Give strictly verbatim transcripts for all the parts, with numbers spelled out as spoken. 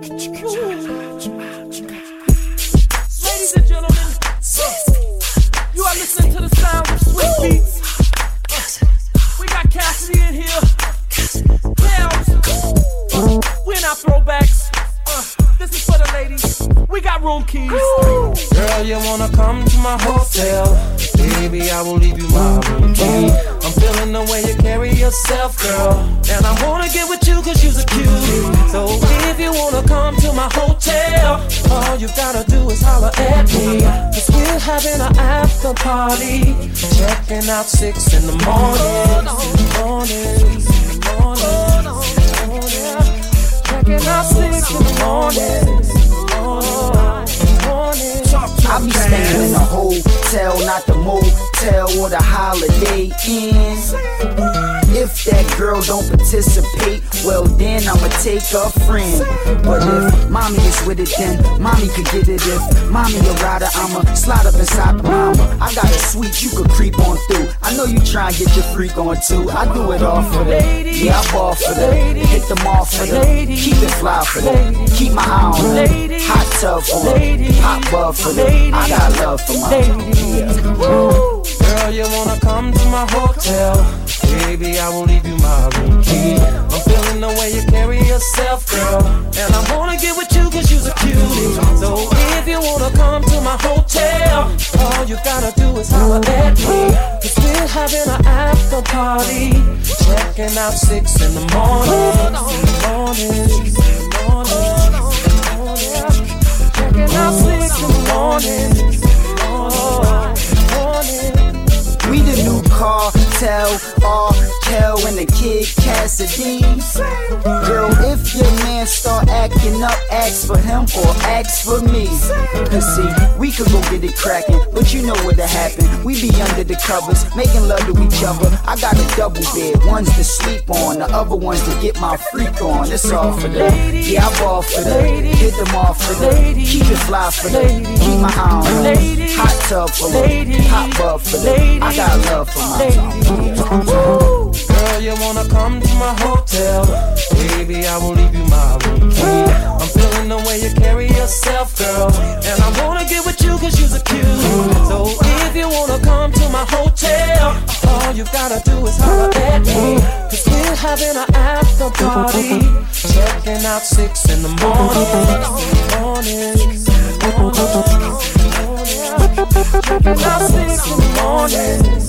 Ladies and gentlemen, you are listening to the sound of Swift Beats. We got Cassidy in here. Tails. We're not throwbacks. Uh, this is for the ladies. We got room keys. Girl, you wanna come to my hotel? Baby, I will leave you my room key. I'm feeling the way you carry yourself, girl, and I wanna get with you cause you're a cutie. So if you wanna come to my hotel, all you gotta do is holler at me. Cause we're having an after party, checking out six in the morning. Morning, morning, morning. Checking out six in the morning. I be staying in a hotel, not the motel or the Holiday Inn. If that girl don't participate, well then I'ma take a friend. But if mommy is with it, then mommy could get it. If mommy a rider, I'ma slide up inside the mama. I got a suite you could creep on through. I know you try and get your freak on too. I do it all for them. Yeah, I ball for them. Hit them off for them. Keep it fly for them. Keep my eye on them. Hot tub for them. Hot bub for them. I got love for my yeah. Girl, you wanna come to my hotel? Baby, I will leave you my room key. I'm feeling the way you carry yourself, girl, and I wanna get with you cause you're a cutie. So if you wanna come to my hotel, all you gotta do is holler at me. Cause we're having an after party, checking out six in the morning. Morning, morning, morning. Checking out six in the morning. We the new cartel, R. Kel and the Kid Cassidy. Girl, if your man start acting up, ask for him or ask for me. Cause see, we could go get it crackin', but you know what'll happen. We be under the covers, making love to each other. I got a double bed, one's to sleep on, the other one's to get my freak on. It's all for them. Yeah, I ball for them. Hit them off for them. Keep it fly for them. Keep my eye on them. Hot tub for them. Hot bub for them. I got love for my Woo. Girl, you wanna come to my hotel? Baby, I will leave you my room key. I'm feeling the way you carry yourself, girl, and I wanna get with you cause you're a cutie. So if you wanna come to my hotel, all you gotta do is holler at me. Cause we're having an after party, checking out six in the morning. Morning, morning, morning. Checking out six in the morning.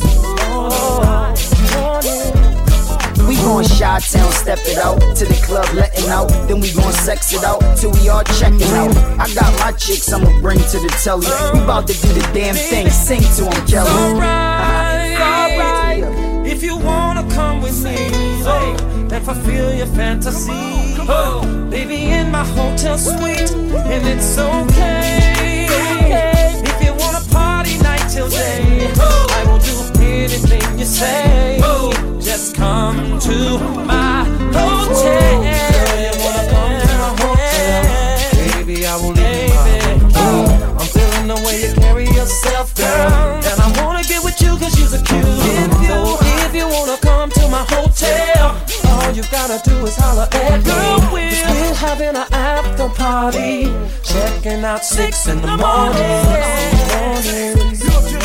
We gon' Chi-Town, step it out to the club, letting out. Then we gon' sex it out till we all checking out. I got my chicks I'ma bring to the telly. We bout to do the damn thing, sing to 'em, Kelly. Alright, alright. If you wanna come with me, oh, and fulfill your fantasy, oh, baby, in my hotel suite, and it's okay. If you wanna party night till day, I will do anything you say. Just come to my hotel. Girl, you wanna come to my hotel? Baby, I will leave you my room key. I'm feeling the way you carry yourself, girl, and I wanna get with you cause you're a cutie. So if you wanna come to my hotel, all you gotta do is holler at me. Cause we're having an after party, checking out six in the morning. Morning,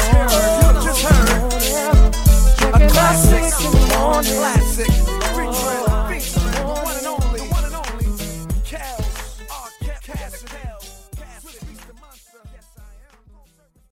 A classic in the morning. Classic. Featuring the one and only, one and only, Kel, R. Cassidy.